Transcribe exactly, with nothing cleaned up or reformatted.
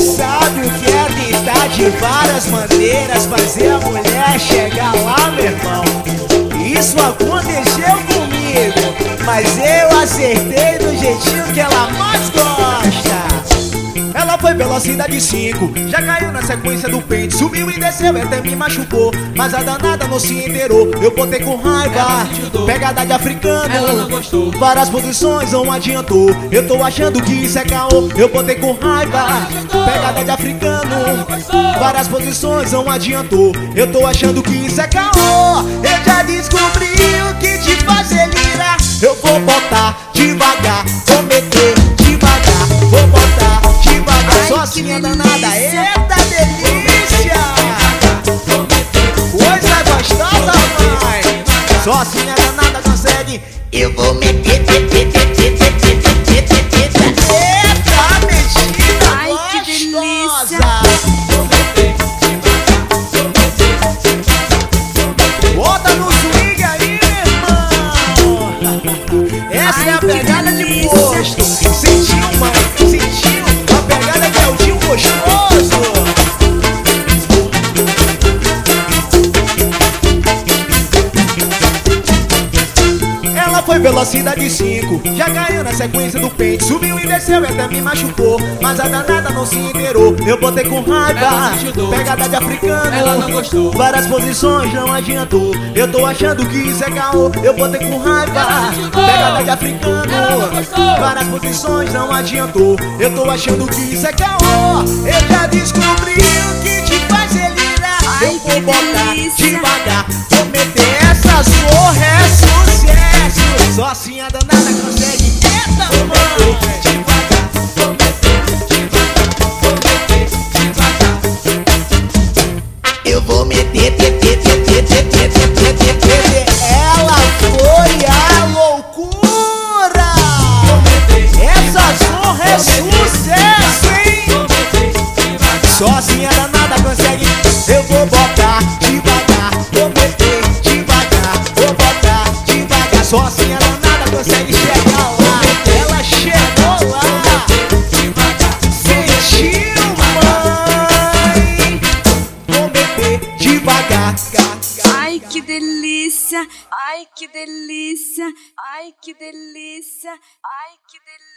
sabe o que é tentar de várias maneiras fazer a mulher chegar lá, meu irmão. Isso aconteceu comigo, mas eu acertei do jeitinho que ela mais gosta. Ela foi velocidade cinco, já caiu na sequência do pente. Subiu e desceu e até me machucou, mas a danada não se inteirou. Eu botei com raiva, pegada de africano. Ela não gostou, várias posições não adiantou. Eu tô achando que isso é caô. Eu botei com raiva, pegada de africano. Várias posições não adiantou. Eu tô achando que isso é caô. Eu já descobri o que te faz delirar. Eu vou botar devagar, vou meter devagar, vou botar devagar. Só assim é danada, eita delícia! Coisa gostosa, mãe! Só assim é danada consegue. Eu vou meter, meter, meter, meter, meter, meter, meter. Eita mexida ai, que delícia! Bota no swing aí, irmão! Essa ai, é a pegada de delícia. posto. Sentiu, mãe? Sentiu? A pegada que é o tio gostoso. Ela foi velocidade cinco, já caiu na sequência do pente. Subiu e desceu e até me machucou, mas a danada não se inteirou. Eu botei com raiva, Ela se ajudou, pegada de africano. ela não gostou, várias posições não adiantou. Eu tô achando que isso é caô. Eu botei com raiva, Ela se ajudou, pegada de africano. ela não gostou, várias posições não adiantou. Eu tô achando que isso é caô. Eu já descobri o que te faz delirar. Ai, Eu vou que botar delícia. devagar, vou meter essa zorra, é sucesso. Só assim a danada consegue. Eita, mãe! Devagar, vou meter devagar, vou meter devagar. Eu vou meter, meter, meter, meter, meter, meter, meter. Ela foi a loucura. Essa zorra é sucesso, hein? Só assim a danada consegue. Eu vou botar devagar, vou meter devagar, vou botar devagar. Só assim a danada consegue chegar lá. Ela chegou lá. Sentiu, mãe? Vou meter devagar. Ai, que delícia! Ai, que delícia! Ai, que delícia! Ai, que delícia!